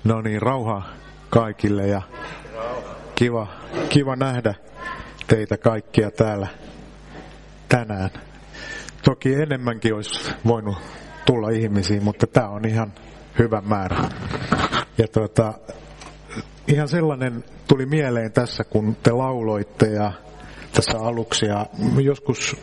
No niin, rauha kaikille ja kiva nähdä teitä kaikkia täällä tänään. Toki enemmänkin olisi voinut tulla ihmisiä, mutta tämä on ihan hyvä määrä. Ja ihan sellainen tuli mieleen tässä, kun te lauloitte ja tässä aluksi. Ja joskus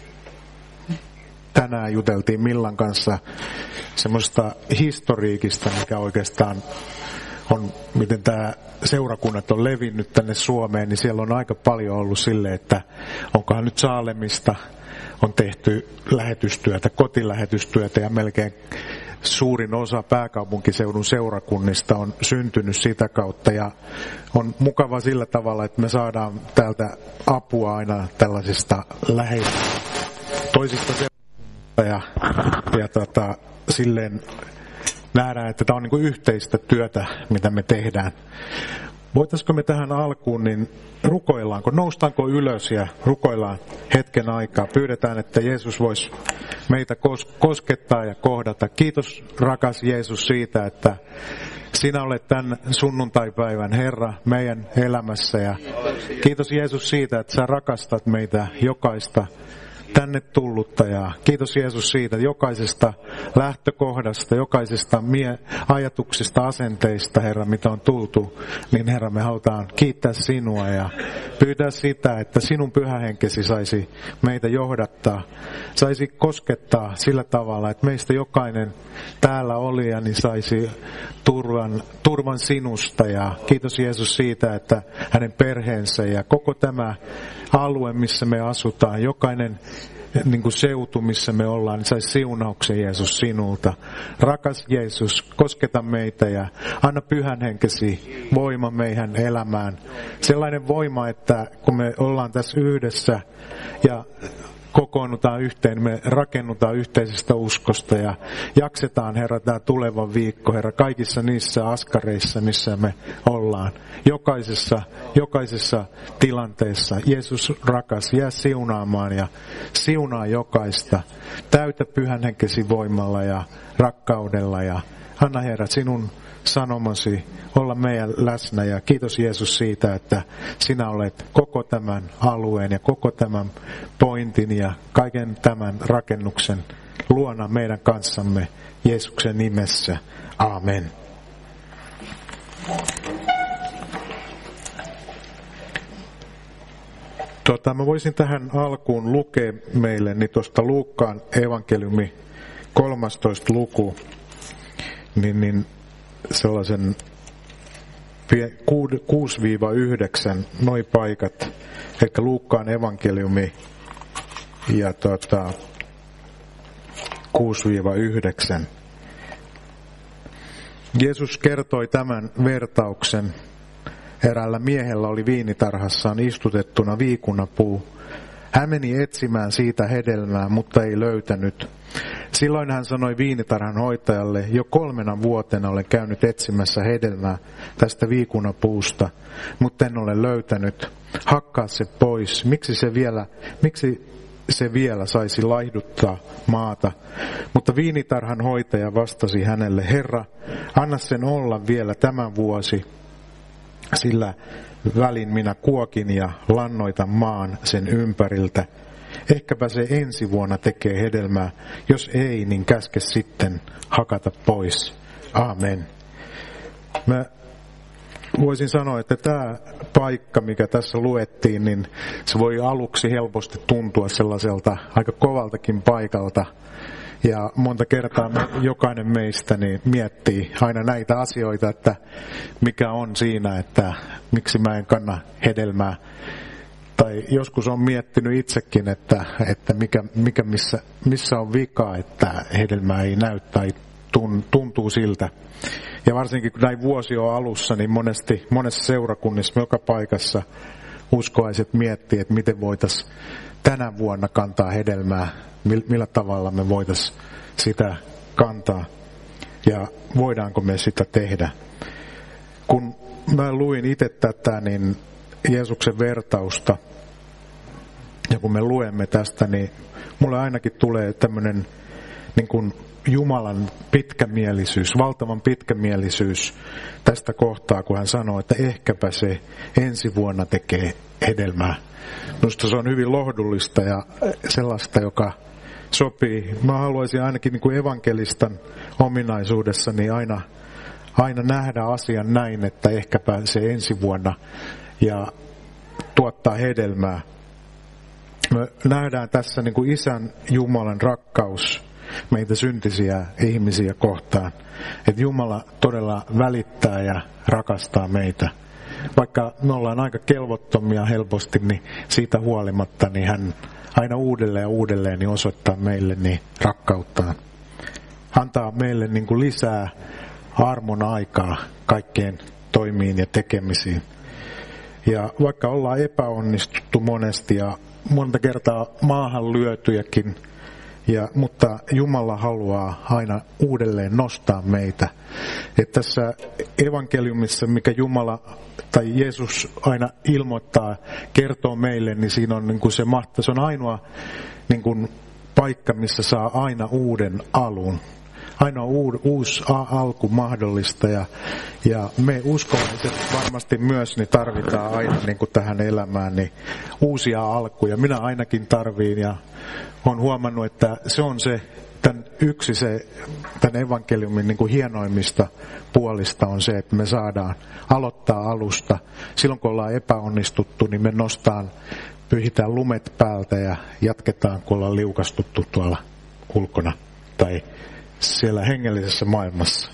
tänään juteltiin Millan kanssa semmoista historiikista, mikä oikeastaan on, miten tämä seurakunnat on levinnyt tänne Suomeen, niin siellä on aika paljon ollut silleen, että onkohan nyt Saalemista on tehty lähetystyötä, kotilähetystyötä ja melkein suurin osa pääkaupunkiseudun seurakunnista on syntynyt sitä kautta ja on mukava sillä tavalla, että me saadaan täältä apua aina tällaisista toisista seurakunnista ja silleen nähdään, että tämä on niin kuin yhteistä työtä, mitä me tehdään. Voitaisiko me tähän alkuun, niin rukoillaanko, noustaanko ylös ja rukoillaan hetken aikaa. Pyydetään, että Jeesus voisi meitä koskettaa ja kohdata. Kiitos rakas Jeesus siitä, että sinä olet tämän sunnuntaipäivän Herra meidän elämässä. Ja kiitos Jeesus siitä, että sä rakastat meitä jokaista tänne tullutta ja kiitos Jeesus siitä jokaisesta lähtökohdasta, jokaisesta ajatuksista, asenteista, Herra, mitä on tultu, niin Herra, me halutaan kiittää sinua ja pyytää sitä, että sinun pyhä henkesi saisi meitä johdattaa, saisi koskettaa sillä tavalla, että meistä jokainen täällä olija niin saisi turvan sinusta ja kiitos Jeesus siitä, että hänen perheensä ja koko tämä alue, missä me asutaan, jokainen niin kuin seutu, missä me ollaan, niin saisi siunauksen Jeesus sinulta. Rakas Jeesus, kosketa meitä ja anna pyhän henkesi voima meidän elämään. Sellainen voima, että kun me ollaan tässä yhdessä ja kokoonnutaan yhteen, me rakennutaan yhteisestä uskosta ja jaksetaan, Herra, tämä tuleva viikko, Herra, kaikissa niissä askareissa, missä me ollaan. Jokaisessa tilanteessa. Jeesus rakas, jää siunaamaan ja siunaa jokaista. Täytä pyhän henkesi voimalla ja rakkaudella ja anna, Herra, sinun sanomasi olla meidän läsnä ja kiitos Jeesus siitä, että sinä olet koko tämän alueen ja koko tämän pointin ja kaiken tämän rakennuksen luona meidän kanssamme Jeesuksen nimessä. Amen. Mä voisin tähän alkuun lukea meille niin tuosta Luukkaan evankeliumi 13. luku, niin sellaisen 6-9 noi paikat, eli Luukkaan evankeliumi ja 6-9. Jeesus kertoi tämän vertauksen. Eräällä miehellä oli viinitarhassaan istutettuna viikunapuu. Hän meni etsimään siitä hedelmää, mutta ei löytänyt. Silloin hän sanoi viinitarhan hoitajalle, jo 3 vuotena olen käynyt etsimässä hedelmää tästä viikunapuusta, mutta en ole löytänyt. Hakkaa se pois. Miksi se vielä saisi laihduttaa maata? Mutta viinitarhan hoitaja vastasi hänelle, Herra, anna sen olla vielä tämän vuosi, sillä välin minä kuokin ja lannoitan maan sen ympäriltä. Ehkäpä se ensi vuonna tekee hedelmää, jos ei, niin käske sitten hakata pois. Amen. Mä voisin sanoa, että tämä paikka, mikä tässä luettiin, niin se voi aluksi helposti tuntua sellaiselta aika kovaltakin paikalta. Ja monta kertaa jokainen meistä niin miettii aina näitä asioita, että mikä on siinä, että miksi mä en kanna hedelmää. Tai joskus on miettinyt itsekin, että missä on vika, että hedelmää ei näy tai tuntuu siltä. Ja varsinkin kun näin vuosi on alussa, niin monessa seurakunnissa, joka paikassa uskoiset miettii, että miten voitaisiin tänä vuonna kantaa hedelmää, millä tavalla me voitaisiin sitä kantaa ja voidaanko me sitä tehdä. Kun mä luin itse tätä, niin Jeesuksen vertausta, ja kun me luemme tästä, niin mulle ainakin tulee tämmöinen niin kuin Jumalan pitkämielisyys, valtavan pitkämielisyys tästä kohtaa, kun hän sanoo, että ehkäpä se ensi vuonna tekee hedelmää. Minusta se on hyvin lohdullista ja sellaista, joka sopii. Mä haluaisin ainakin niin kuin evankelistan ominaisuudessani aina nähdä asian näin, että ehkäpä se ensi vuonna ja tuottaa hedelmää. Me nähdään tässä niin kuin Isän Jumalan rakkaus meitä syntisiä ihmisiä kohtaan. Että Jumala todella välittää ja rakastaa meitä. Vaikka me ollaan aika kelvottomia helposti, niin siitä huolimatta niin hän aina uudelleen ja uudelleen niin osoittaa meille niin rakkauttaan. Antaa meille niin kuin lisää armon aikaa kaikkeen toimiin ja tekemisiin. Ja vaikka ollaan epäonnistuttu monesti ja monta kertaa maahan lyötyjäkin, mutta Jumala haluaa aina uudelleen nostaa meitä. Että tässä evankeliumissa, mikä Jumala tai Jeesus aina ilmoittaa, kertoo meille, niin siinä on, niin kuin se on ainoa niin kuin paikka, missä saa aina uuden alun. Ainoa uusi alku mahdollista ja me uskolliset varmasti myös niin tarvitaan aina niin kuin tähän elämään niin uusia alkuja. Minä ainakin tarviin ja olen huomannut, että se on tämän evankeliumin niin kuin hienoimmista puolista on se, että me saadaan aloittaa alusta. Silloin kun ollaan epäonnistuttu, niin me pyhitään lumet päältä ja jatketaan, kun ollaan liukastuttu tuolla ulkona tai siellä hengellisessä maailmassa.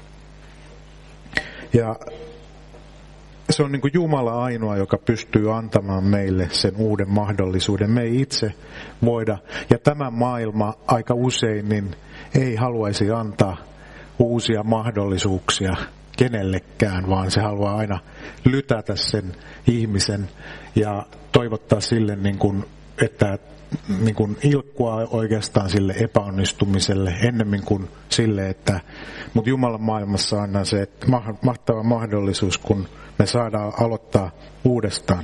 Ja se on niin kuin Jumala ainoa, joka pystyy antamaan meille sen uuden mahdollisuuden. Me ei itse voida. Ja tämä maailma aika usein niin ei haluaisi antaa uusia mahdollisuuksia kenellekään, vaan se haluaa aina lytätä sen ihmisen ja toivottaa sille, niin kuin, että niin kuin ilkkua oikeastaan sille epäonnistumiselle ennemmin kuin sille, mutta Jumalan maailmassa on se että mahtava mahdollisuus, kun me saadaan aloittaa uudestaan.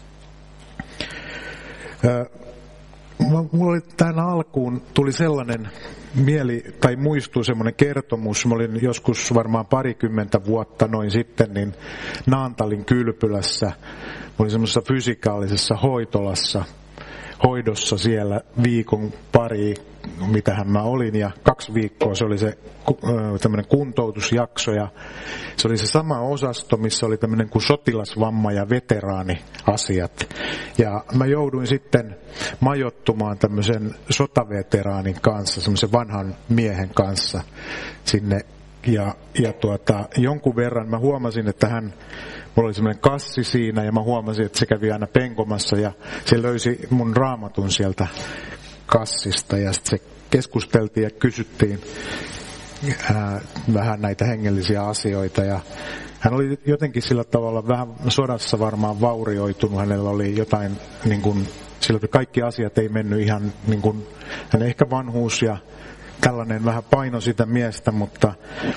Mulla oli tämän alkuun, tuli sellainen muistuu semmoinen kertomus. Mä olin joskus varmaan 20 vuotta noin sitten niin Naantalin kylpylässä. Mä olin semmoisessa fysikaalisessa hoidossa siellä viikon pari, mitähän mä olin, ja 2 viikkoa se oli se tämmöinen kuntoutusjakso, ja se oli se sama osasto, missä oli tämmöinen kuin sotilasvamma- ja veteraaniasiat. Ja mä jouduin sitten majoittumaan tämmöisen sotaveteraanin kanssa, semmoisen vanhan miehen kanssa sinne, ja jonkun verran mä huomasin, että mulla oli semmoinen kassi siinä ja mä huomasin, että se kävi aina penkomassa ja se löysi mun raamatun sieltä kassista ja sitten se keskusteltiin ja kysyttiin vähän näitä hengellisiä asioita ja hän oli jotenkin sillä tavalla vähän sodassa varmaan vaurioitunut, hänellä oli jotain niin kuin, sillä kaikki asiat ei mennyt ihan niin kuin, hän ehkä vanhuus ja tällainen vähän paino sitä miestä, mutta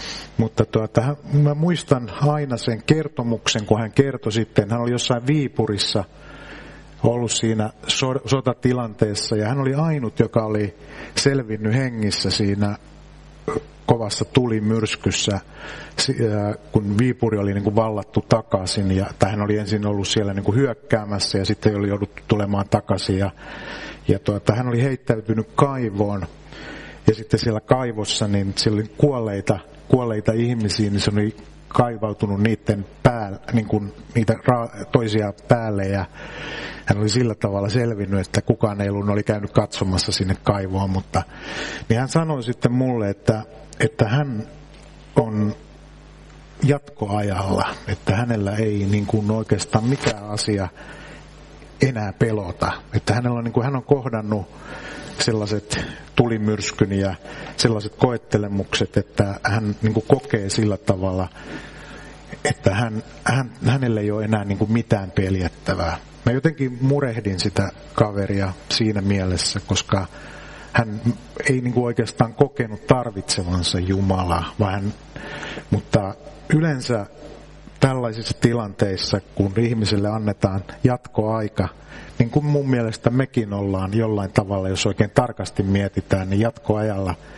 mä muistan aina sen kertomuksen, kun hän kertoi sitten, hän oli jossain Viipurissa ollut siinä sotatilanteessa ja hän oli ainut, joka oli selvinnyt hengissä siinä kovassa tulimyrskyssä, kun Viipuri oli niin kuin vallattu takaisin ja hän oli ensin ollut siellä niin kuin hyökkäämässä ja sitten oli jouduttu tulemaan takaisin ja hän oli heittäytynyt kaivoon. Ja sitten siellä kaivossa, niin siellä oli kuolleita ihmisiä, niin se oli kaivautunut niiden päälle, niin kuin niitä toisia päälle. Ja hän oli sillä tavalla selvinnyt, että kukaan ei ollut, oli käynyt katsomassa sinne kaivoon. Mutta niin hän sanoi sitten mulle, että hän on jatkoajalla, että hänellä ei niin kuin oikeastaan mikään asia enää pelota. Että hänellä on, niin kuin, hän on kohdannut sellaiset tulimyrskyn ja sellaiset koettelemukset, että hän niin kuin kokee sillä tavalla, että hänellä ei ole enää niin kuin mitään peljättävää. Mä jotenkin murehdin sitä kaveria siinä mielessä, koska hän ei niin kuin oikeastaan kokenut tarvitsevansa Jumalaa, mutta yleensä tällaisissa tilanteissa, kun ihmiselle annetaan jatkoaika, niin kuin mun mielestä mekin ollaan jollain tavalla, jos oikein tarkasti mietitään, niin jatkoajalla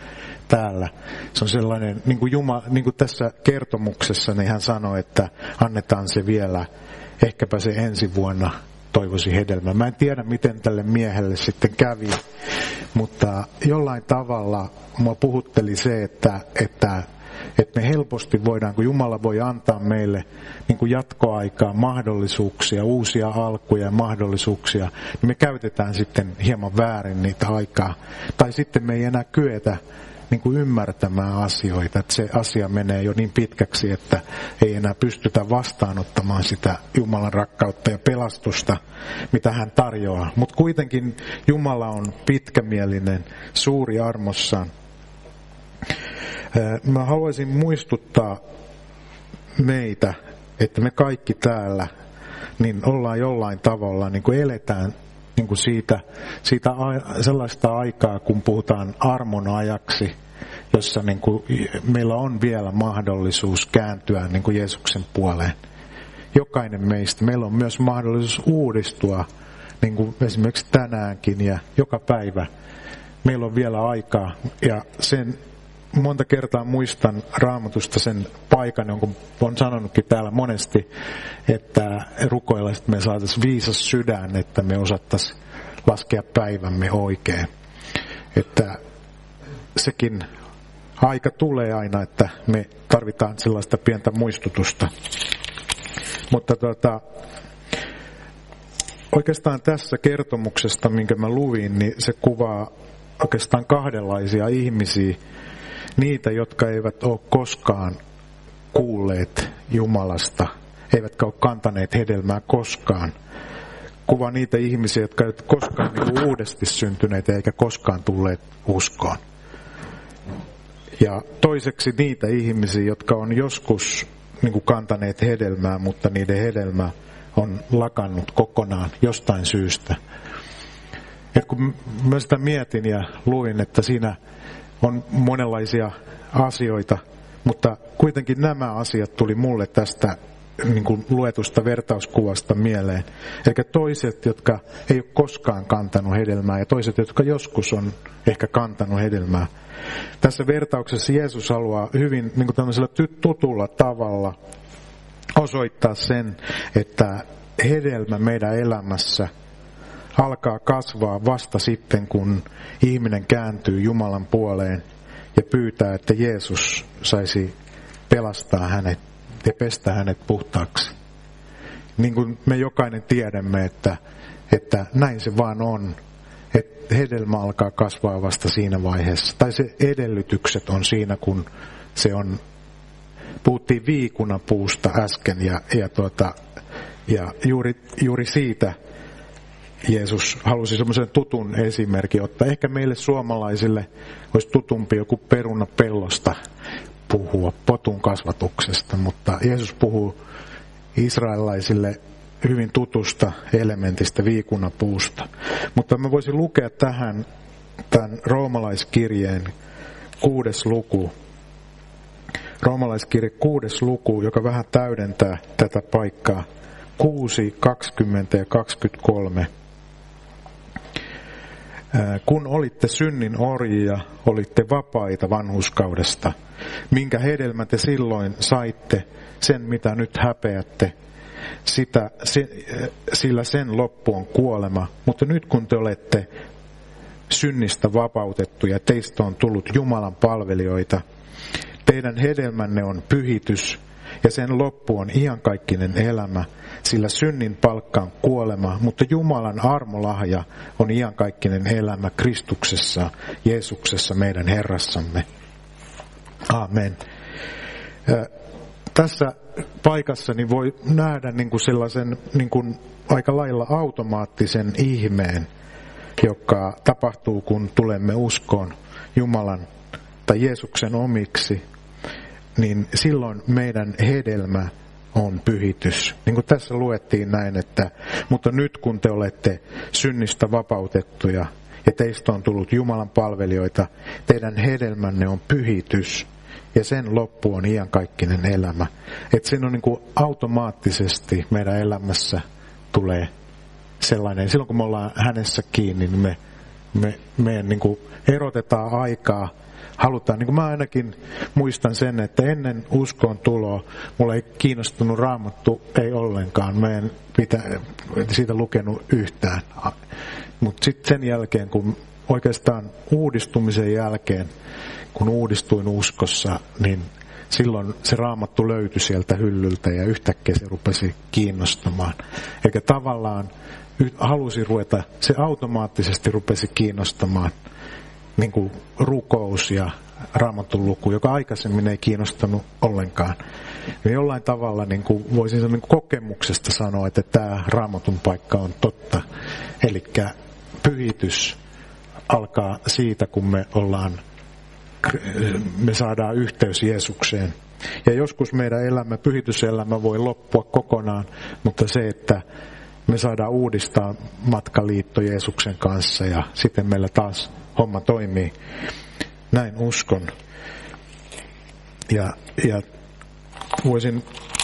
täällä. Se on sellainen, niin kuin tässä kertomuksessa, niin hän sanoi, että annetaan se vielä, ehkäpä se ensi vuonna toivoisi hedelmää. Mä en tiedä, miten tälle miehelle sitten kävi, mutta jollain tavalla mua puhutteli se, että me helposti voidaan, kun Jumala voi antaa meille niin kuin jatkoaikaa, mahdollisuuksia, uusia alkuja ja mahdollisuuksia, niin me käytetään sitten hieman väärin niitä aikaa. Tai sitten me ei enää kyetä niin kuin ymmärtämään asioita, että se asia menee jo niin pitkäksi, että ei enää pystytä vastaanottamaan sitä Jumalan rakkautta ja pelastusta, mitä hän tarjoaa. Mutta kuitenkin Jumala on pitkämielinen, suuri armossaan. Mä haluaisin muistuttaa meitä, että me kaikki täällä niin ollaan jollain tavalla, niin kuin eletään niin kuin siitä sellaista aikaa, kun puhutaan armon ajaksi, jossa niin kuin meillä on vielä mahdollisuus kääntyä niin kuin Jeesuksen puoleen. Jokainen meistä, meillä on myös mahdollisuus uudistua, niin kuin esimerkiksi tänäänkin ja joka päivä. Meillä on vielä aikaa ja sen monta kertaa muistan Raamatusta sen paikan, jonka olen sanonutkin täällä monesti, että rukoilla, että me saataisiin viisas sydän, että me osattaisiin laskea päivämme oikein. Että sekin aika tulee aina, että me tarvitaan sellaista pientä muistutusta. Mutta oikeastaan tässä kertomuksesta, minkä mä luin, niin se kuvaa oikeastaan kahdenlaisia ihmisiä. Niitä, jotka eivät ole koskaan kuulleet Jumalasta, eivätkä ole kantaneet hedelmää koskaan. Kuvaa niitä ihmisiä, jotka eivät koskaan niin uudesti syntyneet eikä koskaan tulleet uskoon. Ja toiseksi niitä ihmisiä, jotka on joskus niin kuin kantaneet hedelmää, mutta niiden hedelmä on lakannut kokonaan jostain syystä. Et kun mä sitä mietin ja luin, että siinä on monenlaisia asioita, mutta kuitenkin nämä asiat tuli mulle tästä niin kuin luetusta vertauskuvasta mieleen. Eli toiset, jotka ei ole koskaan kantanut hedelmää ja toiset, jotka joskus on ehkä kantanut hedelmää. Tässä vertauksessa Jeesus haluaa hyvin niin kuin tämmöisellä tutulla tavalla osoittaa sen, että hedelmä meidän elämässä alkaa kasvaa vasta sitten, kun ihminen kääntyy Jumalan puoleen ja pyytää, että Jeesus saisi pelastaa hänet ja pestä hänet puhtaaksi. Niin kuin me jokainen tiedämme, että näin se vaan on, että hedelmä alkaa kasvaa vasta siinä vaiheessa. Tai se edellytykset on siinä, kun se on, puhuttiin viikunapuusta äsken ja juuri siitä Jeesus halusi semmoisen tutun esimerkin ottaa. Ehkä meille suomalaisille olisi tutumpi joku perunapellosta puhua, potun kasvatuksesta, mutta Jeesus puhuu israelilaisille hyvin tutusta elementistä, viikunapuusta. Mutta mä voisin lukea tähän tämän roomalaiskirjeen 6. luku. Roomalaiskirje 6. luku, joka vähän täydentää tätä paikkaa. 6, 20 ja 23. Kun olitte synnin orjia, olitte vapaita vanhurskaudesta. Minkä hedelmä te silloin saitte, sen mitä nyt häpeätte, sillä sen loppu on kuolema. Mutta nyt kun te olette synnistä vapautettuja, teistä on tullut Jumalan palvelijoita. Teidän hedelmänne on pyhitys ja sen loppu on iankaikkinen elämä, sillä synnin palkka on kuolema, mutta Jumalan armolahja on iankaikkinen elämä Kristuksessa, Jeesuksessa meidän Herrassamme. Amen. Tässä paikassa niin voi nähdä niin kuin sellaisen niin kuin aika lailla automaattisen ihmeen, joka tapahtuu, kun tulemme uskoon Jumalan tai Jeesuksen omiksi, niin silloin meidän hedelmä on pyhitys. Niin kuin tässä luettiin näin, että mutta nyt kun te olette synnistä vapautettuja ja teistä on tullut Jumalan palvelijoita, teidän hedelmänne on pyhitys ja sen loppu on iankaikkinen elämä. Että sen on niin kuin automaattisesti meidän elämässä tulee sellainen, silloin kun me ollaan hänessä kiinni, niin me niin kuin erotetaan aikaa halutaan, niin kuin mä ainakin muistan sen, että ennen uskoon tuloa mulla ei kiinnostunut Raamattu, ei ollenkaan. Mä en siitä lukenut yhtään. Mutta sitten sen jälkeen, kun oikeastaan uudistumisen jälkeen, kun uudistuin uskossa, niin silloin se Raamattu löytyi sieltä hyllyltä ja yhtäkkiä se rupesi kiinnostamaan. Eikä tavallaan halusi ruveta, se automaattisesti rupesi kiinnostamaan niin kuin rukous ja Raamatun luku, joka aikaisemmin ei kiinnostanut ollenkaan. Ja jollain tavalla niin kuin voisin sanoa, niin kuin kokemuksesta sanoa, että tämä Raamatun paikka on totta. Eli pyhitys alkaa siitä, kun me saadaan yhteys Jeesukseen. Ja joskus meidän pyhityselämä voi loppua kokonaan, mutta se, että me saadaan uudistaa matkaliitto Jeesuksen kanssa ja sitten meillä taas homma toimii. Näin uskon. Ja voisin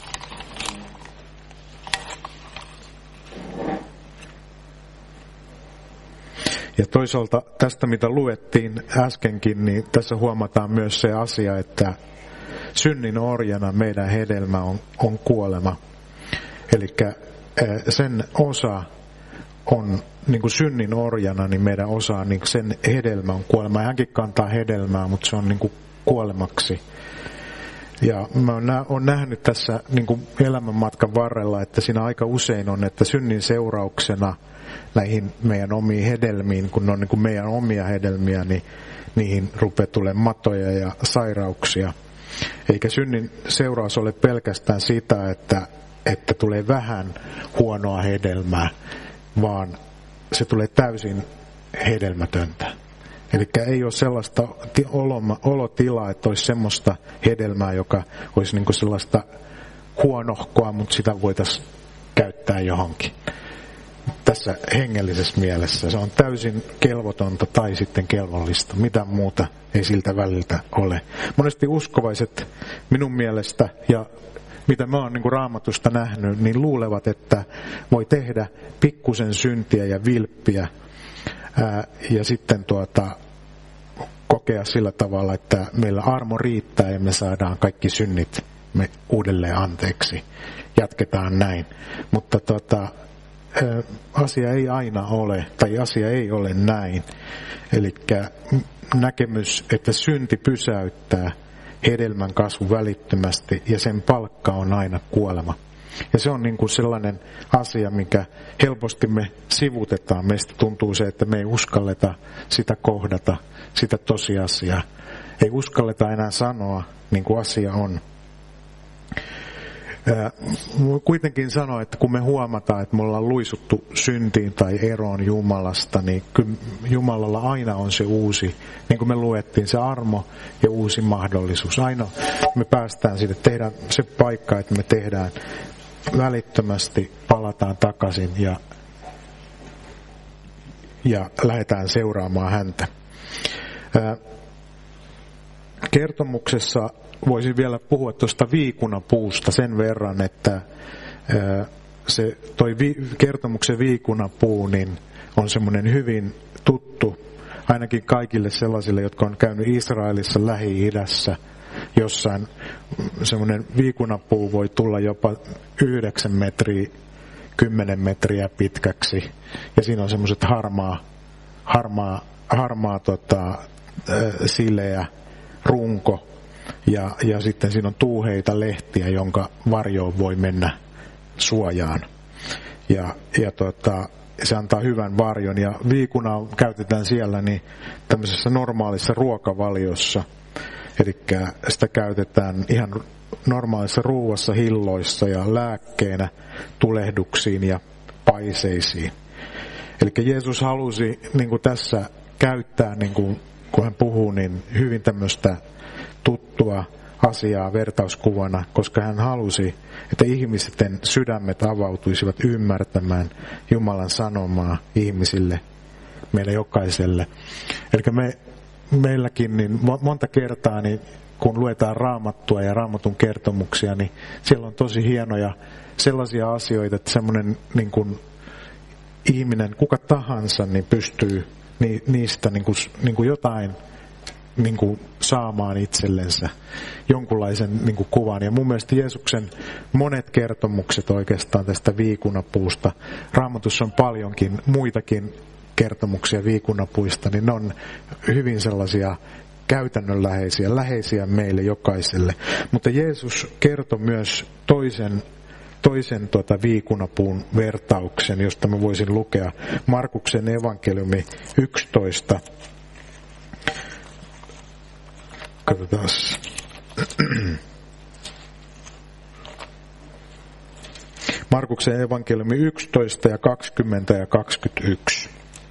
ja toisaalta tästä, mitä luettiin äskenkin, niin tässä huomataan myös se asia, että synnin orjana meidän hedelmä on kuolema. Eli sen osa on, niin kuin synnin orjana, niin meidän osa, niin sen hedelmä on kuolema. Hänkin kantaa hedelmää, mutta se on niin kuin kuolemaksi. Ja mä oon nähnyt tässä niin kuin elämänmatkan varrella, että siinä aika usein on, että synnin seurauksena näihin meidän omiin hedelmiin, kun ne on niin kuin meidän omia hedelmiä, niin niihin rupeaa tulemaan matoja ja sairauksia. Eikä synnin seuraus ole pelkästään sitä, että tulee vähän huonoa hedelmää, vaan se tulee täysin hedelmätöntä. Eli ei ole sellaista olotilaa, että olisi semmoista hedelmää, joka olisi niin kuin sellaista huonohkoa, mutta sitä voitaisiin käyttää johonkin. Tässä hengellisessä mielessä se on täysin kelvotonta tai sitten kelvollista. Mitä muuta ei siltä väliltä ole. Monesti uskovaiset minun mielestä ja mitä mä oon niin kuin Raamatusta nähnyt, niin luulevat, että voi tehdä pikkusen syntiä ja vilppiä ja sitten kokea sillä tavalla, että meillä armo riittää ja me saadaan kaikki synnit me uudelleen anteeksi. Jatketaan näin. Mutta asia ei aina ole, tai asia ei ole näin. Eli näkemys, että synti pysäyttää hedelmän kasvu välittömästi ja sen palkka on aina kuolema. Ja se on niin kuin sellainen asia, mikä helposti me sivutetaan. Meistä tuntuu se, että me ei uskalleta sitä kohdata, sitä tosiasiaa. Ei uskalleta enää sanoa niin kuin asia on. Kuitenkin sanoa, että kun me huomataan, että me ollaan luisuttu syntiin tai eroon Jumalasta, niin kyllä Jumalalla aina on se uusi, niin kuin me luettiin, se armo ja uusi mahdollisuus. Aina me päästään siitä, tehdään se paikka, että me tehdään välittömästi, palataan takaisin ja lähdetään seuraamaan häntä. Kertomuksessa voisin vielä puhua tuosta viikunapuusta sen verran, että kertomuksen viikunapuu niin on semmoinen hyvin tuttu ainakin kaikille sellaisille, jotka on käynyt Israelissa Lähi-idässä. Jossain semmoinen viikunapuu voi tulla jopa 9 metriä, 10 metriä pitkäksi. Ja siinä on semmoiset harmaa sileä runko. Ja sitten siinä on tuuheita lehtiä, jonka varjoon voi mennä suojaan. Ja se antaa hyvän varjon. Ja viikunaa käytetään siellä niin tämmöisessä normaalissa ruokavaliossa. Eli sitä käytetään ihan normaalissa ruuassa, hilloissa ja lääkkeenä tulehduksiin ja paiseisiin. Eli Jeesus halusi niin kuin tässä käyttää, niin kuin, kun hän puhuu, niin hyvin tämmöistä tuttua asiaa vertauskuvana, koska hän halusi, että ihmisten sydämet avautuisivat ymmärtämään Jumalan sanomaa ihmisille, meille jokaiselle. Eli meilläkin niin monta kertaa, niin kun luetaan Raamattua ja Raamatun kertomuksia, niin siellä on tosi hienoja sellaisia asioita, että semmoinen niin kuin ihminen, kuka tahansa, niin pystyy niistä niin kuin jotain niin kuin saamaan itsellensä jonkunlaisen niin kuin kuvan. Ja mun mielestä Jeesuksen monet kertomukset oikeastaan tästä viikunapuusta, Raamatussa on paljonkin muitakin kertomuksia viikunapuista, niin ne on hyvin sellaisia käytännönläheisiä, läheisiä meille jokaiselle. Mutta Jeesus kertoi myös toisen viikunapuun vertauksen, josta mä voisin lukea Markuksen evankeliumi 11. Katsotaan. Markuksen evankeliumi 11 ja 20 ja 21.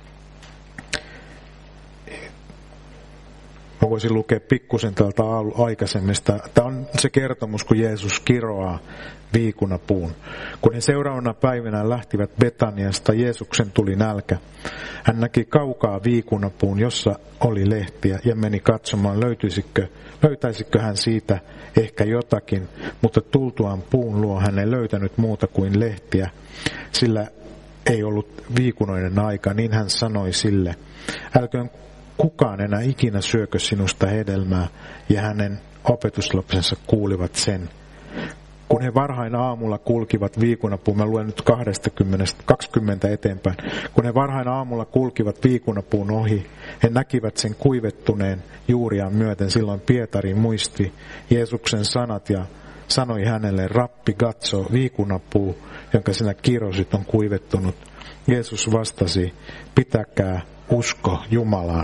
Mä voisin lukea pikkusen täältä aikaisemmista. Tämä on se kertomus, kun Jeesus kiroaa viikunapuun. Kun he seuraavana päivänä lähtivät Betaniasta, Jeesuksen tuli nälkä. Hän näki kaukaa viikunapuun, jossa oli lehtiä, ja meni katsomaan, löytäisikö hän siitä ehkä jotakin, mutta tultuaan puun luo hän ei löytänyt muuta kuin lehtiä, sillä ei ollut viikunoiden aika, niin hän sanoi sille, älköön kukaan enää ikinä syökö sinusta hedelmää, ja hänen opetuslapsensa kuulivat sen. Kun he varhain aamulla kulkivat viikunapuun, mä luen nyt 20 eteenpäin, kun he varhain aamulla kulkivat viikunapuun ohi, he näkivät sen kuivettuneen juuriaan myöten, silloin Pietari muisti Jeesuksen sanat ja sanoi hänelle, Rappi, katso, viikunapuu, jonka sinä kirosit, on kuivettunut. Jeesus vastasi, pitäkää usko Jumalaan.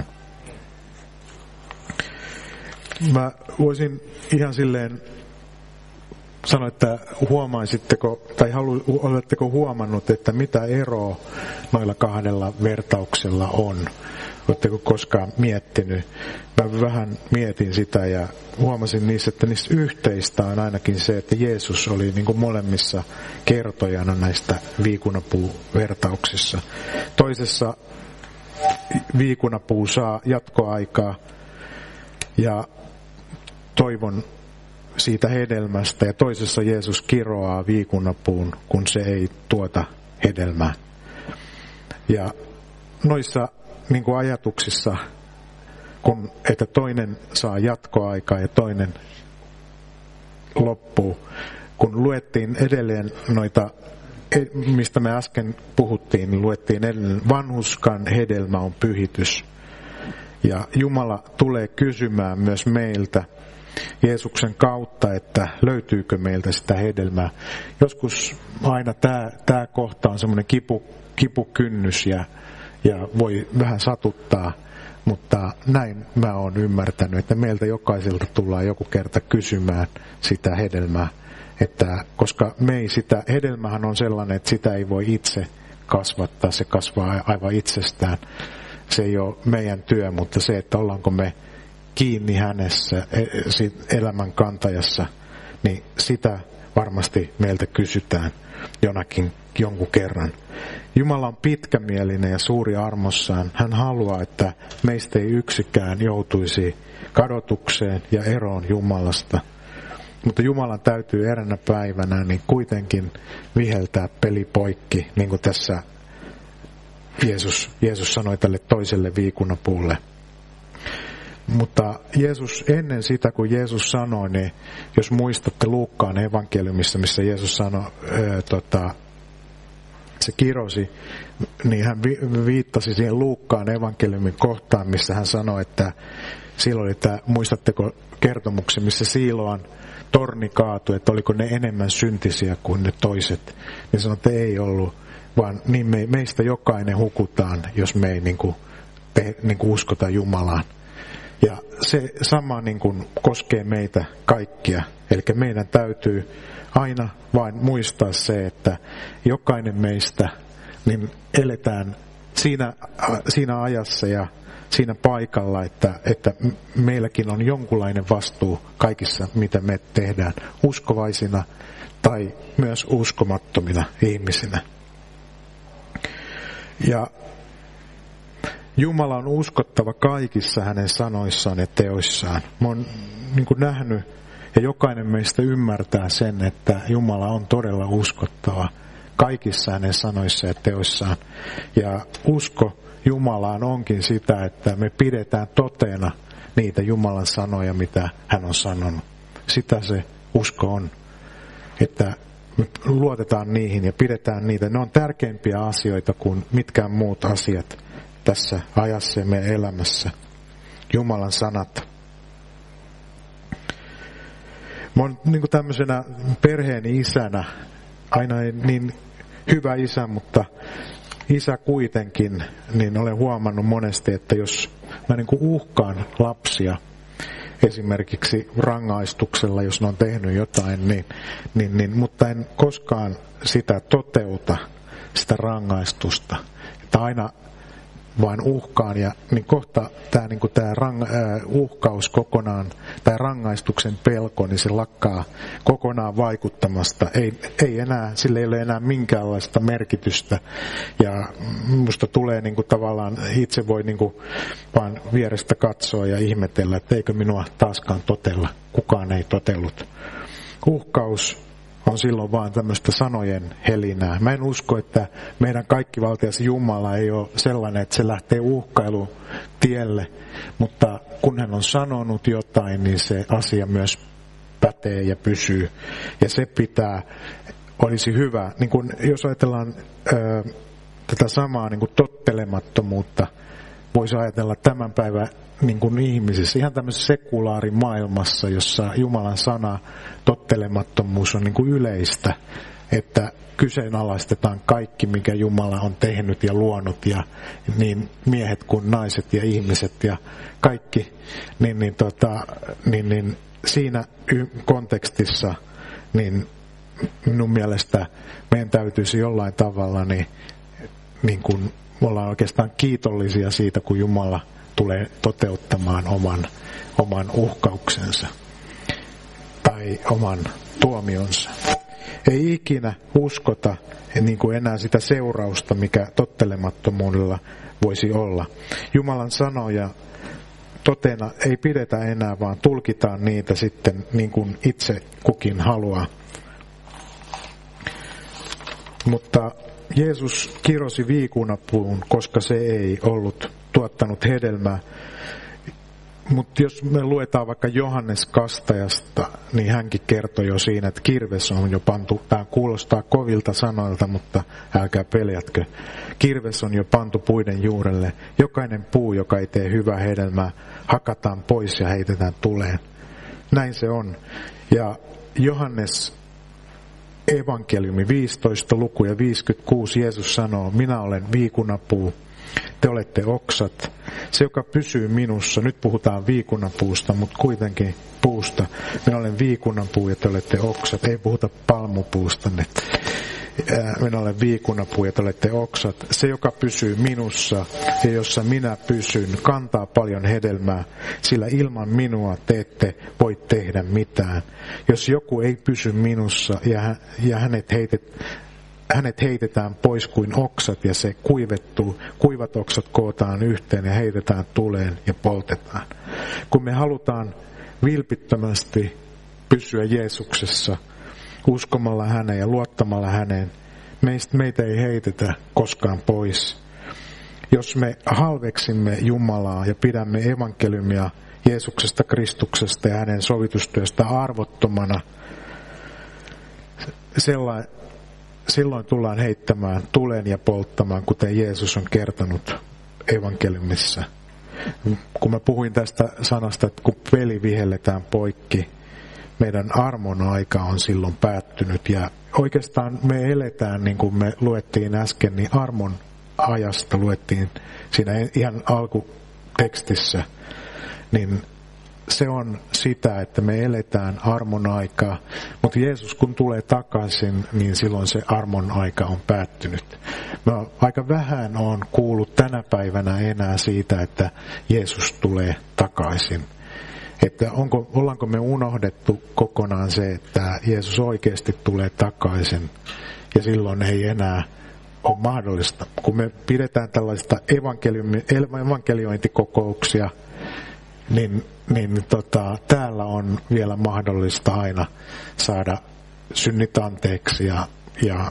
Mä voisin ihan silleen sanoa, että huomaisitteko, tai oletteko huomannut, että mitä eroa noilla kahdella vertauksella on? Oletteko koskaan miettinyt? Mä vähän mietin sitä ja huomasin niissä, että niissä yhteistä on ainakin se, että Jeesus oli niin kuin molemmissa kertojana näistä viikunapuuvertauksissa. Toisessa viikunapuu saa jatkoaikaa ja toivon siitä hedelmästä, ja toisessa Jeesus kiroaa viikunapuun, kun se ei tuota hedelmää. Ja noissa niin kuin ajatuksissa, että toinen saa jatkoaikaa ja toinen loppuu, kun luettiin edelleen noita, mistä me äsken puhuttiin, niin luettiin edelleen, vanhurskan hedelmä on pyhitys. Ja Jumala tulee kysymään myös meiltä Jeesuksen kautta, että löytyykö meiltä sitä hedelmää. Joskus aina tämä kohta on semmoinen kipukynnys ja voi vähän satuttaa, mutta näin mä oon ymmärtänyt, että meiltä jokaiselta tullaan joku kerta kysymään sitä hedelmää, että koska me ei sitä, hedelmähän on sellainen, että sitä ei voi itse kasvattaa, se kasvaa aivan itsestään. Se ei ole meidän työ, mutta se, että ollaanko me kiinni hänessä, elämän kantajassa, niin sitä varmasti meiltä kysytään jonkun kerran. Jumala on pitkämielinen ja suuri armossaan. Hän haluaa, että meistä ei yksikään joutuisi kadotukseen ja eroon Jumalasta. Mutta Jumalan täytyy eräänä päivänä niin kuitenkin viheltää peli poikki, niin kuin tässä Jeesus sanoi tälle toiselle viikunapuulle. Mutta Jeesus, ennen sitä kun Jeesus sanoi, niin jos muistatte Luukkaan evankeliumissa, missä Jeesus sanoi, se kirosi, niin hän viittasi siihen Luukkaan evankeliumin kohtaan, missä hän sanoi, että silloin, että muistatteko kertomuksen, missä Siiloan torni kaatui, että oliko ne enemmän syntisiä kuin ne toiset, niin sanoi, että ei ollut, vaan niin meistä jokainen hukutaan, jos me ei niin kuin uskota Jumalaan. Ja se sama niin kuin koskee meitä kaikkia. Eli meidän täytyy aina vain muistaa se, että jokainen meistä niin eletään siinä ajassa ja siinä paikalla, että meilläkin on jonkunlainen vastuu kaikissa, mitä me tehdään, uskovaisina tai myös uskomattomina ihmisinä. Ja Jumala on uskottava kaikissa hänen sanoissaan ja teoissaan. Mä oon niin kuin nähnyt ja jokainen meistä ymmärtää sen, että Jumala on todella uskottava kaikissa hänen sanoissaan ja teoissaan. Ja usko Jumalaan onkin sitä, että me pidetään totena niitä Jumalan sanoja, mitä hän on sanonut. Sitä se usko on, että me luotetaan niihin ja pidetään niitä. Ne on tärkeimpiä asioita kuin mitkään muut asiat tässä ajassa ja meidän elämässä. Jumalan sanat. Mä oon niin kuin tämmöisenä perheeni isänä, aina ei niin hyvä isä, mutta isä kuitenkin, niin olen huomannut monesti, että jos mä niin kuin uhkaan lapsia esimerkiksi rangaistuksella, jos ne on tehnyt jotain, mutta en koskaan sitä toteuta, sitä rangaistusta. Että aina vain uhkaan ja niin kohta tämä niin uhkaus kokonaan, tai rangaistuksen pelko, niin se lakkaa kokonaan vaikuttamasta. Ei enää, sillä ei ole enää minkäänlaista merkitystä. Ja musta tulee niin kuin tavallaan, itse voi niin kuin vaan vierestä katsoa ja ihmetellä, että eikö minua taaskaan totella. Kukaan ei totellut. Uhkaus on silloin vaan tämmöistä sanojen helinää. Mä en usko, että meidän kaikkivaltias Jumala ei ole sellainen, että se lähtee uhkailutielle, mutta kun hän on sanonut jotain, niin se asia myös pätee ja pysyy. Ja se olisi hyvä, niin kun, jos ajatellaan tätä samaa niin kun tottelemattomuutta, voisi ajatella tämän päivän niin kuin ihmisissä, ihan tämmöisessä sekulaarimaailmassa, jossa Jumalan sana, tottelemattomuus on niin kuin yleistä, että kyseenalaistetaan kaikki, mikä Jumala on tehnyt ja luonut, ja niin miehet kuin naiset ja ihmiset ja kaikki, niin siinä kontekstissa niin minun mielestä meidän täytyisi jollain tavalla niin kuin me ollaan oikeastaan kiitollisia siitä, kun Jumala tulee toteuttamaan oman uhkauksensa tai oman tuomionsa. Ei ikinä uskota niin kuin enää sitä seurausta, mikä tottelemattomuudella voisi olla. Jumalan sanoja totena ei pidetä enää, vaan tulkitaan niitä sitten niin kuin itse kukin haluaa. Mutta Jeesus kirosi viikunapuun, koska se ei ollut tuottanut hedelmää. Mutta jos me luetaan vaikka Johannes Kastajasta, niin hänkin kertoi jo siinä, että kirves on jo pantu, tämä kuulostaa kovilta sanoilta, mutta älkää peljätkö. Kirves on jo pantu puiden juurelle. Jokainen puu, joka ei tee hyvää hedelmää, hakataan pois ja heitetään tuleen. Näin se on. Ja Johannes evankeliumi 15 luku ja 56 Jeesus sanoo, minä olen viikunapuu, te olette oksat. Se, joka pysyy minussa, nyt puhutaan viikunapuusta, mutta kuitenkin puusta. Minä olen viikunapuu ja te olette oksat. Ei puhuta palmupuusta. Minä olen viikunapuu ja te olette oksat. Se, joka pysyy minussa ja jossa minä pysyn, kantaa paljon hedelmää, sillä ilman minua te ette voi tehdä mitään. Jos joku ei pysy minussa ja hänet heitetään pois kuin oksat ja se kuivettuu, kuivat oksat kootaan yhteen ja heitetään tuleen ja poltetaan. Kun me halutaan vilpittömästi pysyä Jeesuksessa, uskomalla häneen ja luottamalla häneen, meitä ei heitetä koskaan pois. Jos me halveksimme Jumalaa ja pidämme evankeliumia Jeesuksesta Kristuksesta ja hänen sovitustyöstä arvottomana, silloin tullaan heittämään tuleen ja polttamaan, kuten Jeesus on kertonut evankeliumissa. Kun mä puhuin tästä sanasta, että kun peli vihelletään poikki, meidän armon aika on silloin päättynyt. Ja oikeastaan me eletään, niin kuin me luettiin äsken, niin armon ajasta luettiin siinä ihan alkutekstissä, niin se on sitä, että me eletään armon aikaa, mutta Jeesus kun tulee takaisin, niin silloin se armon aika on päättynyt. Mä aika vähän on kuullut tänä päivänä enää siitä, että Jeesus tulee takaisin. Että ollaanko me unohdettu kokonaan se, että Jeesus oikeasti tulee takaisin ja silloin ei enää ole mahdollista. Kun me pidetään tällaista evankeliointikokouksia, niin täällä on vielä mahdollista aina saada synnit anteeksi ja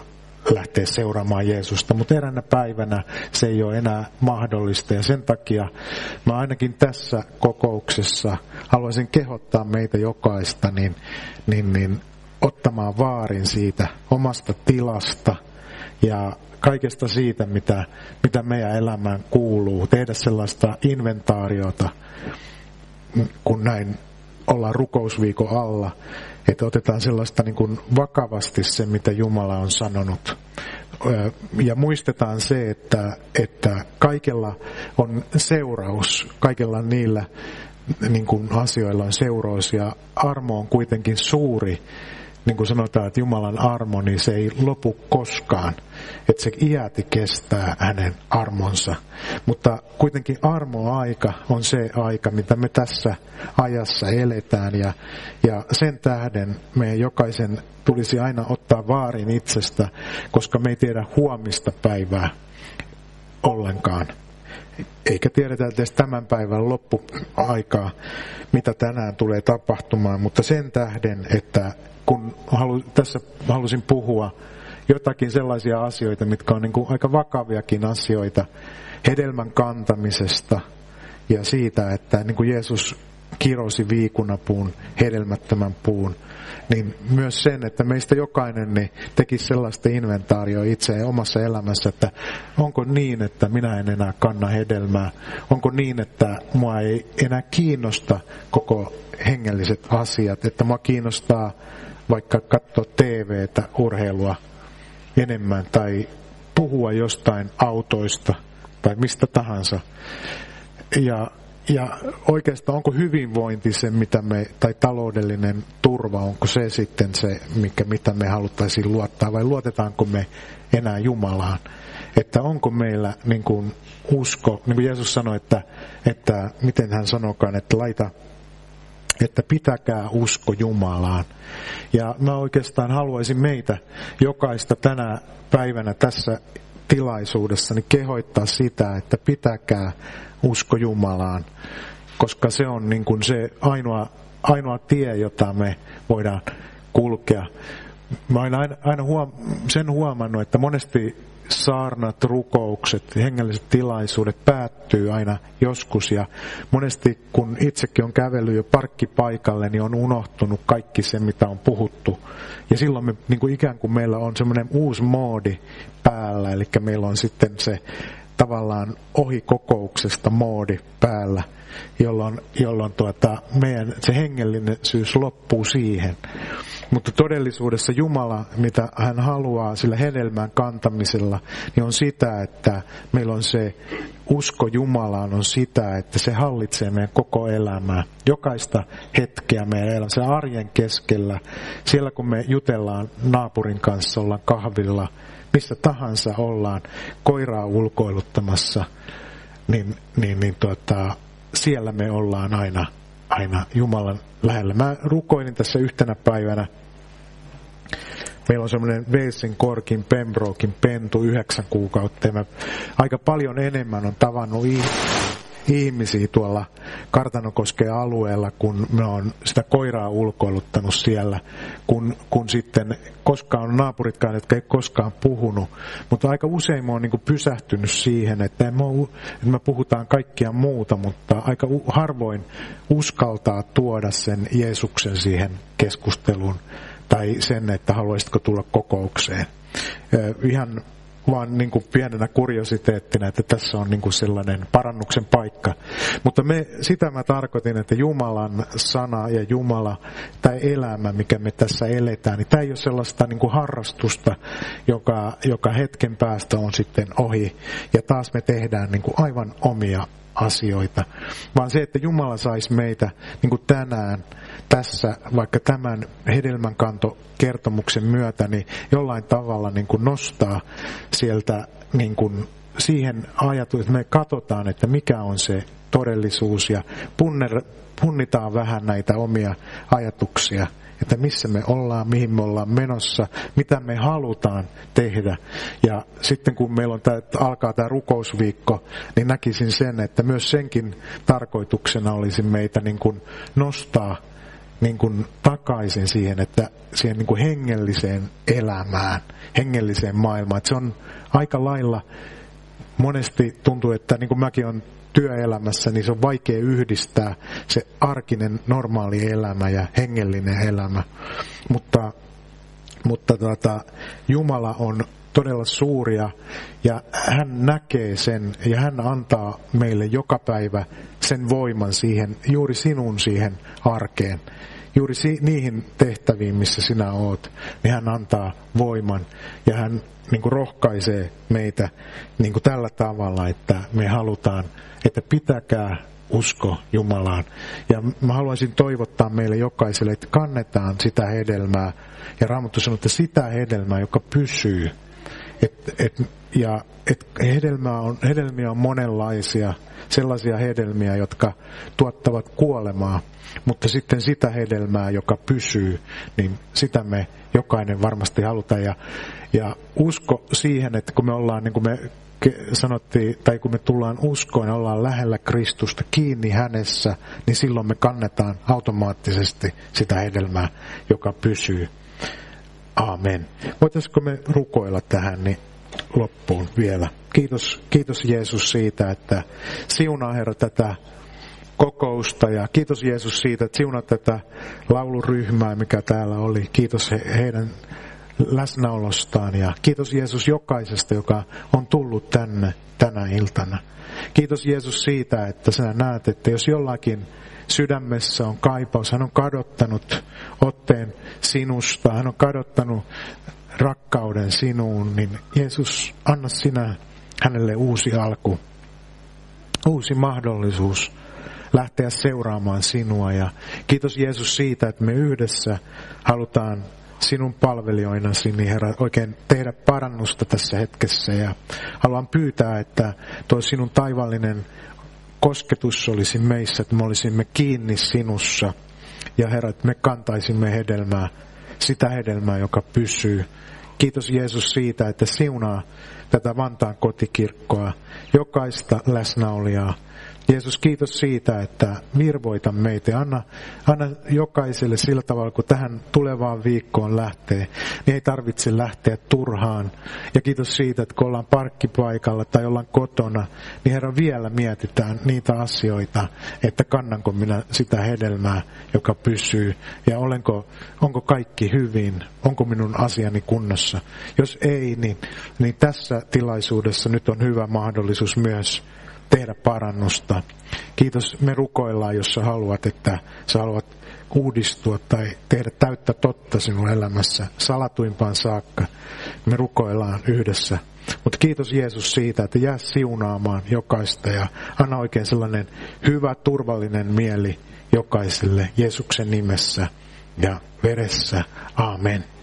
lähteä seuraamaan Jeesusta, mutta eräänä päivänä se ei ole enää mahdollista, ja sen takia mä ainakin tässä kokouksessa haluaisin kehottaa meitä jokaista niin ottamaan vaarin siitä omasta tilasta ja kaikesta siitä, mitä meidän elämään kuuluu, tehdä sellaista inventaariota, kun näin ollaan rukousviikon alla, että otetaan sellaista niin kuin vakavasti se, mitä Jumala on sanonut. Ja muistetaan se, että kaikella on seuraus, kaikella niillä niin kuin asioilla on seuraus, ja armo on kuitenkin suuri. Niin kuin sanotaan, että Jumalan armo, niin se ei lopu koskaan. Että se iäti kestää hänen armonsa. Mutta kuitenkin armoaika on se aika, mitä me tässä ajassa eletään. Ja sen tähden meidän jokaisen tulisi aina ottaa vaarin itsestä, koska me ei tiedä huomista päivää ollenkaan. Eikä tiedetä edes tämän päivän loppuaikaa, mitä tänään tulee tapahtumaan. Mutta sen tähden, että kun tässä halusin puhua jotakin sellaisia asioita, mitkä on niin kuin aika vakaviakin asioita hedelmän kantamisesta ja siitä, että niin kuin Jeesus kirosi viikunapuun, hedelmättömän puun, niin myös sen, että meistä jokainen niin tekisi sellaista inventaarioa itse omassa elämässä, että onko niin, että minä en enää kanna hedelmää, onko niin, että mua ei enää kiinnosta koko hengelliset asiat, että mua kiinnostaa vaikka katsoa TV:tä, urheilua enemmän tai puhua jostain autoista tai mistä tahansa. Ja oikeastaan onko hyvinvointi se, tai taloudellinen turva, onko se sitten se, mitä me haluttaisiin luottaa, vai luotetaanko me enää Jumalaan? Että onko meillä niin kuin usko, niin kuin Jeesus sanoi, että miten hän sanokaan, että pitäkää usko Jumalaan. Ja mä oikeastaan haluaisin meitä jokaista tänä päivänä tässä tilaisuudessani kehoittaa sitä, että pitäkää usko Jumalaan, koska se on niin kuin se ainoa tie, jota me voidaan kulkea. Mä olen aina sen huomannut, että monesti saarnat, rukoukset, hengelliset tilaisuudet päättyy aina joskus, ja monesti kun itsekin on kävellyt jo parkkipaikalle, niin on unohtunut kaikki se, mitä on puhuttu. Ja silloin me niin kuin ikään kuin meillä on semmoinen uusi moodi päällä, eli meillä on sitten se tavallaan ohi kokouksesta moodi päällä, jolloin meidän se hengellisyys loppuu siihen. Mutta todellisuudessa Jumala, mitä hän haluaa sillä hedelmän kantamisella, niin on sitä, että meillä on se usko Jumalaan, on sitä, että se hallitsee meidän koko elämää. Jokaista hetkeä meidän elämässä, arjen keskellä, siellä kun me jutellaan naapurin kanssa, ollaan kahvilla, missä tahansa ollaan koiraa ulkoiluttamassa, siellä me ollaan aina Jumalan lähellä. Mä rukoilin tässä yhtenä päivänä. Meillä on semmoinen Walesin Corkin Pembroken pentu 9 kuukautta. Ja mä aika paljon enemmän on tavannut ihmisiä tuolla Kartanokosken alueella, kun mä oon sitä koiraa ulkoiluttanut siellä, kun sitten koskaan on naapuritkaan, jotka ei koskaan puhunut. Mutta aika usein mä oon niin kuin pysähtynyt siihen, että me puhutaan kaikkia muuta, mutta aika harvoin uskaltaa tuoda sen Jeesuksen siihen keskusteluun tai sen, että haluaisitko tulla kokoukseen. Ihan vaan niin kuin pienenä kuriositeettina, että tässä on niin kuin sellainen parannuksen paikka. Mutta sitä mä tarkoitin, että Jumalan sana ja Jumala tai elämä, mikä me tässä eletään, niin tämä ei ole sellaista niin kuin harrastusta, joka hetken päästä on sitten ohi. Ja taas me tehdään niin kuin aivan omia asioita. Vaan se, että Jumala saisi meitä niin kuin tänään tässä, vaikka tämän hedelmänkantokertomuksen myötä, niin jollain tavalla niin kuin nostaa sieltä niin kuin siihen ajatus, että me katsotaan, että mikä on se todellisuus ja punnitaan vähän näitä omia ajatuksia, että missä me ollaan, mihin me ollaan menossa, mitä me halutaan tehdä. Ja sitten kun meillä alkaa tämä rukousviikko, niin näkisin sen, että myös senkin tarkoituksena olisi meitä niin kuin nostaa niin kuin takaisin siihen, että siihen niin kuin hengelliseen elämään, hengelliseen maailmaan. Että se on aika lailla, monesti tuntuu, että niin kuin mäkin olen työelämässä, niin se on vaikea yhdistää se arkinen, normaali elämä ja hengellinen elämä. Mutta Jumala on todella suuria ja hän näkee sen ja hän antaa meille joka päivä sen voiman siihen, juuri sinun siihen arkeen. Juuri niihin tehtäviin, missä sinä oot, niin hän antaa voiman ja hän niin kuin rohkaisee meitä niin kuin tällä tavalla, että me halutaan, että pitäkää usko Jumalaan. Ja mä haluaisin toivottaa meille jokaiselle, että kannetaan sitä hedelmää. Ja Raamattu sanoo, että sitä hedelmää, joka pysyy. Hedelmiä on monenlaisia, sellaisia hedelmiä, jotka tuottavat kuolemaa. Mutta sitten sitä hedelmää, joka pysyy, niin sitä me jokainen varmasti halutaan. Ja usko siihen, että kun me ollaan, niin kuin me sanottiin, tai kun me tullaan uskoon ja ollaan lähellä Kristusta, kiinni hänessä, niin silloin me kannetaan automaattisesti sitä hedelmää, joka pysyy. Aamen. Voitaisiko me rukoilla tähän niin loppuun vielä? Kiitos Jeesus siitä, että siunaa Herra tätä kokousta ja kiitos Jeesus siitä, että siunat tätä lauluryhmää, mikä täällä oli. Kiitos heidän läsnäolostaan ja kiitos Jeesus jokaisesta, joka on tullut tänä iltana. Kiitos Jeesus siitä, että sinä näet, että jos jollakin sydämessä on kaipaus, hän on kadottanut otteen sinusta, hän on kadottanut rakkauden sinuun, niin Jeesus, anna sinä hänelle uusi alku, uusi mahdollisuus lähteä seuraamaan sinua. Ja kiitos Jeesus siitä, että me yhdessä halutaan sinun palvelijoinasi, niin Herra, oikein tehdä parannusta tässä hetkessä. Ja haluan pyytää, että tuo sinun taivaallinen kosketus olisi meissä, että me olisimme kiinni sinussa. Ja Herra, että me kantaisimme hedelmää, sitä hedelmää, joka pysyy. Kiitos Jeesus siitä, että siunaa tätä Vantaan kotikirkkoa, jokaista läsnäolijaa. Jeesus, kiitos siitä, että virvoita meitä ja anna jokaiselle sillä tavalla, kun tähän tulevaan viikkoon lähtee, niin ei tarvitse lähteä turhaan. Ja kiitos siitä, että kun ollaan parkkipaikalla tai ollaan kotona, niin Herra vielä mietitään niitä asioita, että kannanko minä sitä hedelmää, joka pysyy, ja onko kaikki hyvin, onko minun asiani kunnossa. Jos ei, niin tässä tilaisuudessa nyt on hyvä mahdollisuus myös tehdä parannusta. Kiitos, me rukoillaan, jos sä haluat, että sä haluat uudistua tai tehdä täyttä totta sinun elämässä salatuimpaan saakka. Me rukoillaan yhdessä. Mutta kiitos Jeesus siitä, että jää siunaamaan jokaista ja anna oikein sellainen hyvä, turvallinen mieli jokaiselle Jeesuksen nimessä ja veressä. Aamen.